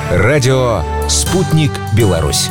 Радио «Спутник Беларусь».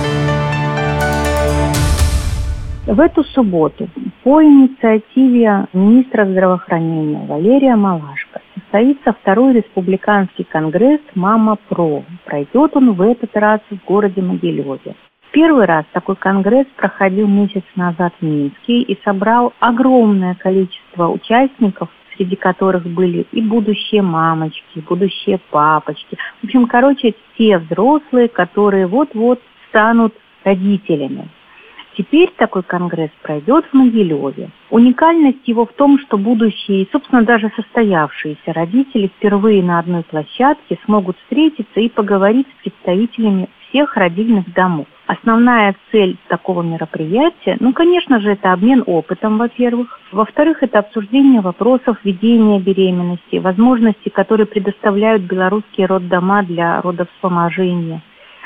В эту субботу по инициативе министра здравоохранения Валерия Малашко состоится второй республиканский конгресс «Мама ПРО». Пройдет он в этот раз в городе Могилеве. Первый раз такой конгресс проходил месяц назад в Минске и собрал огромное количество участников, среди которых были и будущие мамочки, и будущие папочки. В общем, те взрослые, которые вот-вот станут родителями. Теперь такой конгресс пройдет в Могилеве. Уникальность его в том, что будущие и, собственно, даже состоявшиеся родители впервые на одной площадке смогут встретиться и поговорить с представителями всех родильных домов. Основная цель такого мероприятия, конечно же, это обмен опытом, во-первых. Во-вторых, это обсуждение вопросов ведения беременности, возможностей, которые предоставляют белорусские роддома для родовспоможения.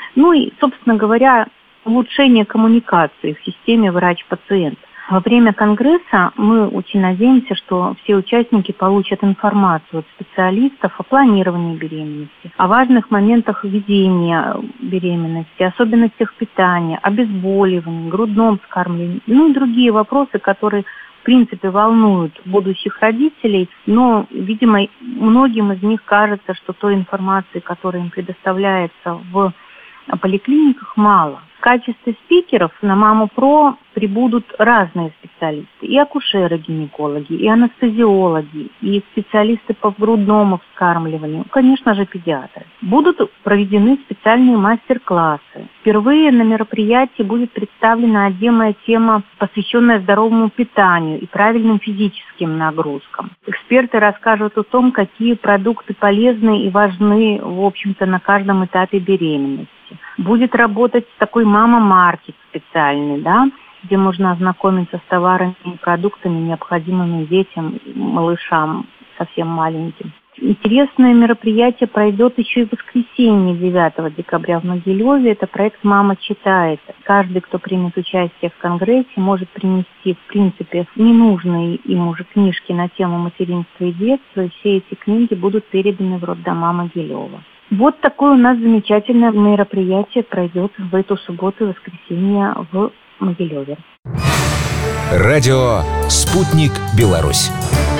И, собственно говоря, улучшение коммуникации в системе врач-пациент. Во время конгресса мы очень надеемся, что все участники получат информацию от специалистов о планировании беременности, о важных моментах ведения беременности, особенностях питания, обезболивании, грудном вскармливании, и другие вопросы, которые в принципе волнуют будущих родителей, но, видимо, многим из них кажется, что той информации, которая им предоставляется в поликлиниках, мало. В качестве спикеров на «Маму ПРО» прибудут разные специалисты. И акушеры-гинекологи, и анестезиологи, и специалисты по грудному вскармливанию, конечно же, педиатры. Будут проведены специальные мастер-классы. Впервые на мероприятии будет представлена отдельная тема, посвященная здоровому питанию и правильным физическим нагрузкам. Эксперты расскажут о том, какие продукты полезны и важны, в общем-то, на каждом этапе беременности. Будет работать такой мама-маркет специальный, где можно ознакомиться с товарами и продуктами, необходимыми детям, малышам совсем маленьким. Интересное мероприятие пройдет еще и в воскресенье, 9 декабря в Могилеве. Это проект «Мама читает». Каждый, кто примет участие в конгрессе, может принести, в принципе, ненужные им уже книжки на тему материнства и детства. И все эти книги будут переданы в роддома Могилева. Вот такое у нас замечательное мероприятие пройдет в эту субботу и воскресенье в Могилеве. Радио «Спутник Беларусь».